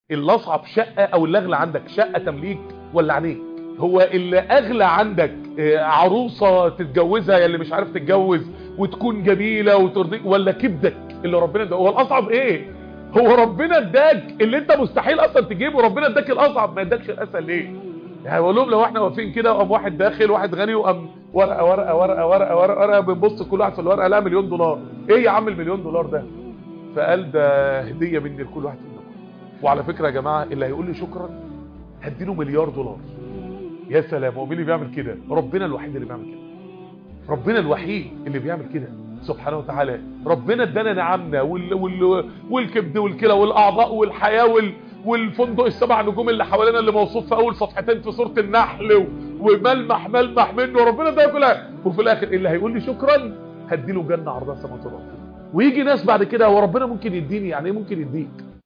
اللي اصعب شقة او اللي اغلى عندك، شقة تمليك ولا عينيك؟ هو اللي اغلى عندك عروسة تتجوزها يا اللي مش عارف تتجوز وتكون جميلة وترضيك، ولا كبدك اللي ربنا اداك؟ هو الاصعب ايه؟ هو ربنا اداك اللي انت مستحيل اصلا تجيبه، ربنا اداك الاصعب، ما اداكش الاسهل ليه؟ يعني بقول لهم لو احنا واقفين كده وقام واحد داخل، واحد غني، وقام ورقه ورقه ورقه ورقه ورقه ورقه، بنبص كل واحد في الورقه لا $1,000,000. ايه يا عم $1,000,000 ده؟ فقال ده هديه مني لكل واحد منكم. وعلى فكره يا جماعه اللي هيقول لي شكرا هديله $1,000,000,000. يا سلام، هو مين اللي بيعمل كده؟ ربنا الوحيد اللي بيعمل كده، ربنا الوحيد اللي بيعمل كده سبحانه وتعالى. ربنا ادانا نعمنا والكبد والكلى والاعضاء والحياه والفندق ال7 نجوم اللي حوالينا اللي موصوف في اول صفحتين في سوره النحل، وملمح ملمح منه، ربنا ده كلها. وفي الاخر اللي هيقول لي شكرا هديله جنه عرضها السماوات والارض. ويجي ناس بعد كده، هو ربنا ممكن يديني؟ يعني ايه ممكن يديك؟